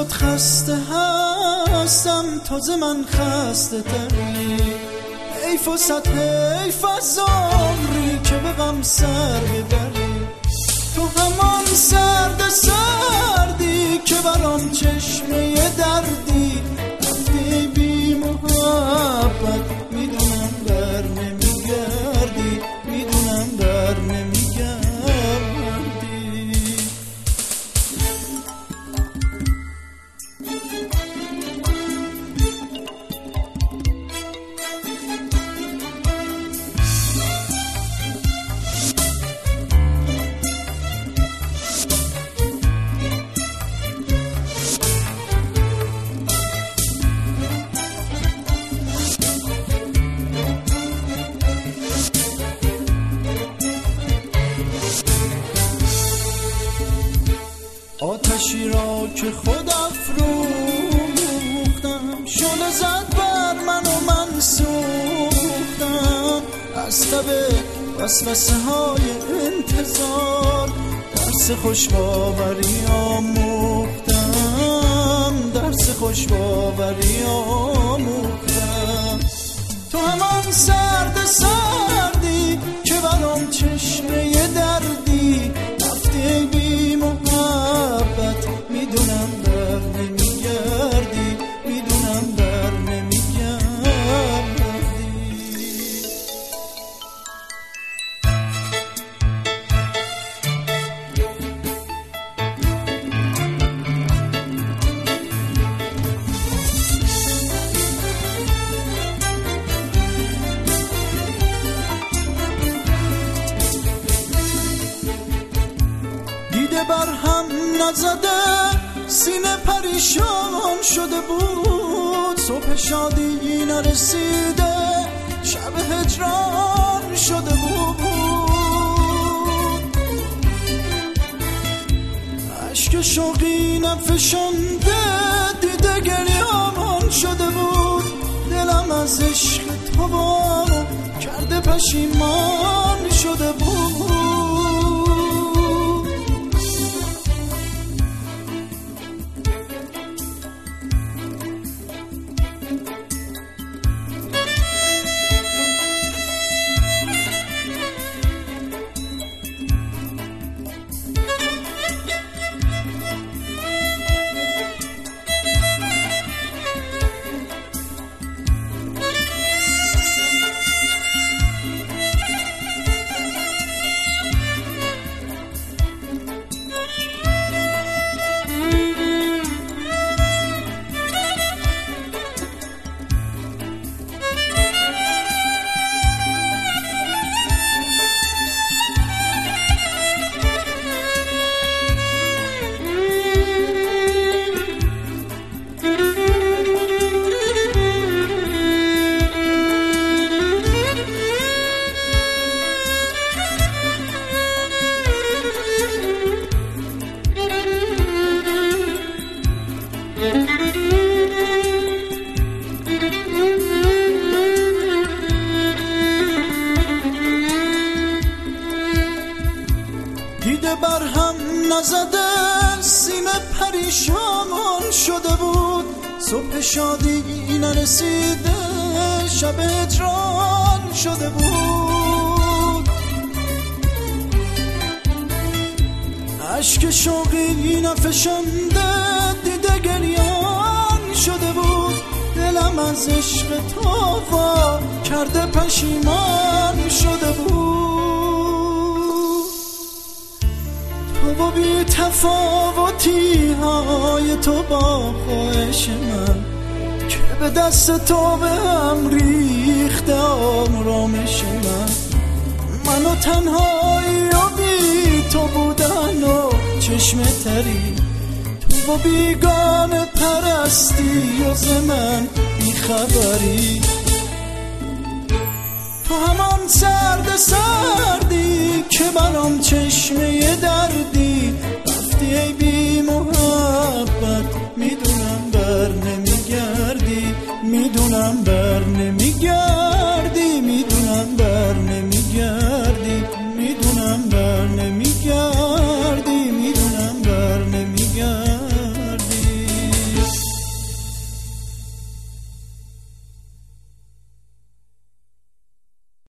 خود خسته هستم، تازه من خسته تری. حیف و صد حیف از عمری که به غم سر ببری. تو همان سرد سردی که برام چشمه دردی. رفتی بی محبت میدونم بر نمیگردی، میدونم بر نمیگردی. آتشی را که خود افروختم، شعله زد بر من و من سوختم. از تب وسوسه های انتظار درس خوش باوری آموختم، درس خوش باوری آموختم. تو همان سرد سردی که برام چشمه دردی. رفتی بی محبت میدونم بر نمیگردی، میدونم بر نمیگردی. دیده بر هم نزده سینه پریشان شده بود. صبح شادی نرسیده شب هجران شده بود. عشق شوقی نفشانده دیده گریه‌مان شده بود. دلم از عشق تو کرده پشیمان شده بود. دیده بر هم نزده سینه پریشان شده بود. صبح شادی نرسیده شب هجران شده بود. عشق شوقی نفشانده دیده گریان شده بود. دلم از عشق تو کرده پشیمان شده بود. تو بی تفاوتی های تو با خواهش من که به دست تو به هم ریخته آرامش من و تنهایی و بی تو بودن و چشم تری. تو بیگانه پرستی و ز من بیخبری. تو همان سرد